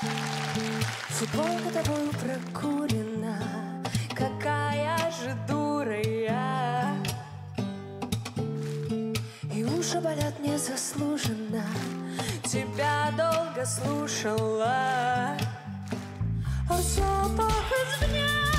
Футболка тобою прокурена, какая же дура я. И уши болят незаслуженно, тебя долго слушала. А запах из дня